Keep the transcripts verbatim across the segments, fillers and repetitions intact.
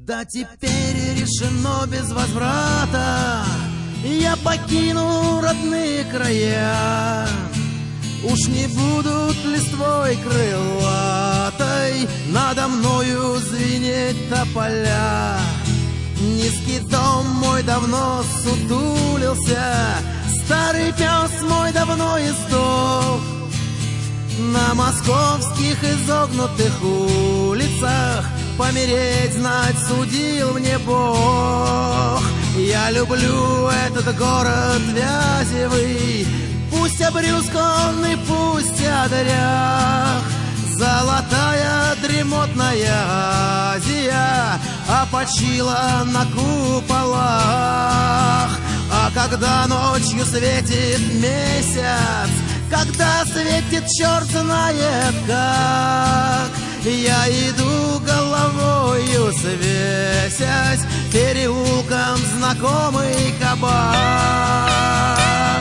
Да теперь решено без возврата, я покину родные края. Уж не будут листвой крылатой надо мною звенеть тополя. Низкий дом мой давно сутулился, старый пес мой давно издох. На московских изогнутых улицах помереть, знать, судил мне Бог. Я люблю этот город вязевый, пусть обрюзг он и пусть одрях. Золотая дремотная Азия опочила на куполах. А когда ночью светит месяц, когда светит черт знает как, я иду головою свесясь переулком знакомый кабак.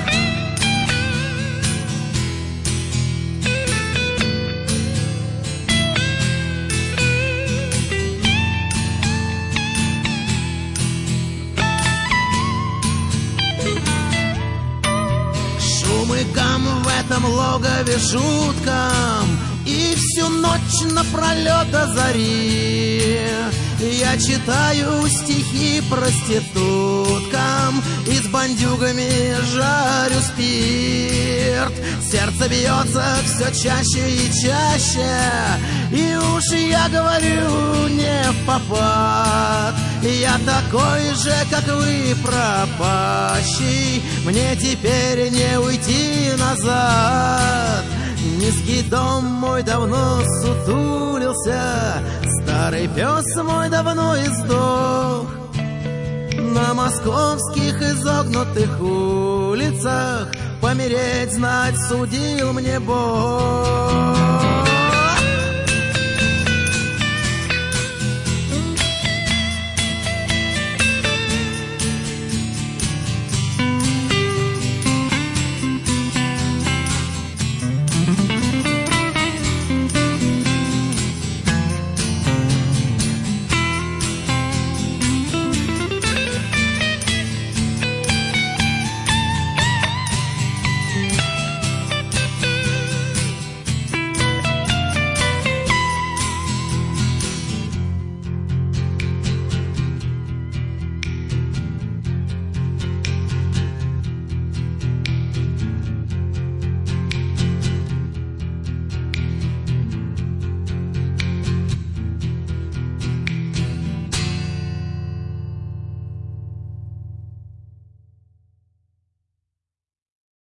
Шум и гам в этом логове жутком, и всю ночь напролет до зари я читаю стихи проституткам и с бандюгами жарю спирт. Сердце бьется все чаще и чаще, и уж я говорю не впопад. Я такой же, как вы, пропащий, мне теперь не уйти назад. Низкий дом мой давно сутулился, старый пес мой давно издох. На московских изогнутых улицах помереть, знать, судил мне Бог.